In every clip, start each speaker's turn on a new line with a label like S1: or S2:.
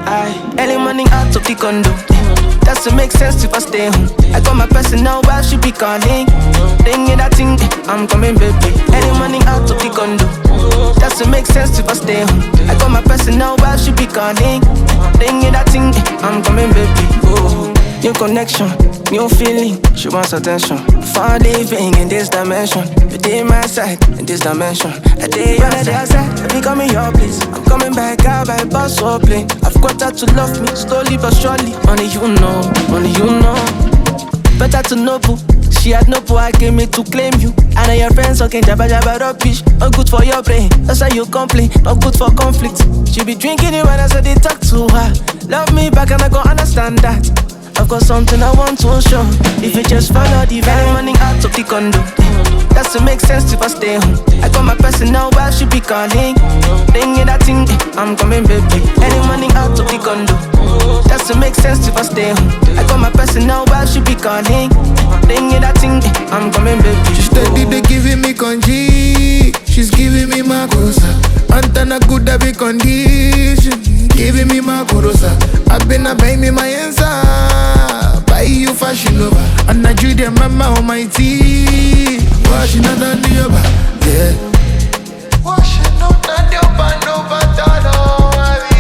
S1: Early morning out of the condo. Doesn't make sense if I stay home. I got my personal while she be calling. Ring that thing, I'm coming, baby. Early morning out of the condo. Doesn't make sense if I stay home. I got my personal while she be calling. Ring that thing, I'm coming, baby. Oh, new connection, new feeling. She wants attention. Far living in this dimension. You did my side in this dimension. I did your side, I be coming your place. I'm coming back out by bus or plane. I've got her to love me slowly but surely. Only you know, only you know. Better to know boo. She had no boo, I came here to claim you. I know your friends talking jabba jabba rubbish. Not good for your brain, that's why you complain. Not good for conflict. She be drinking it when I said they talk to her. Love me back and I gon' understand that. I've got something I want to show. If you just follow the very morning out of the condo. Doesn't make sense if I stay home. I got my personal while she be calling. Ring that thing, I'm coming, baby. Early morning out of the condo. Doesn't make sense if I stay home. I got my personal while she be calling. Ring that thing, I'm coming, baby.
S2: She steady they giving me conji. She's giving me my cosa. Antana good be condition. Giving me my corosa. I've been a buy me my answer. Buy you fashion over. And I drew the mama on my tea. Washing out on the over. Yeah. Washing out on the over. No matter no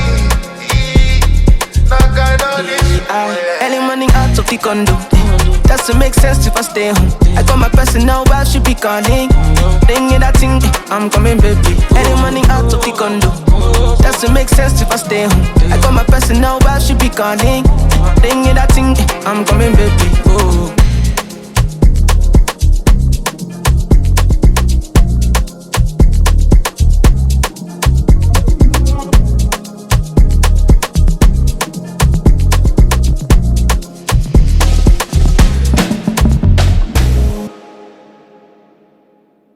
S1: Early morning out of the condo. Doesn't make sense if I stay home. I got my personal while she be calling. Ring that thing, I'm coming, baby. Early morning out of the condo. Doesn't make sense if I stay home. I got my personal while she be calling. Ring that thing, I'm coming, baby. Oh.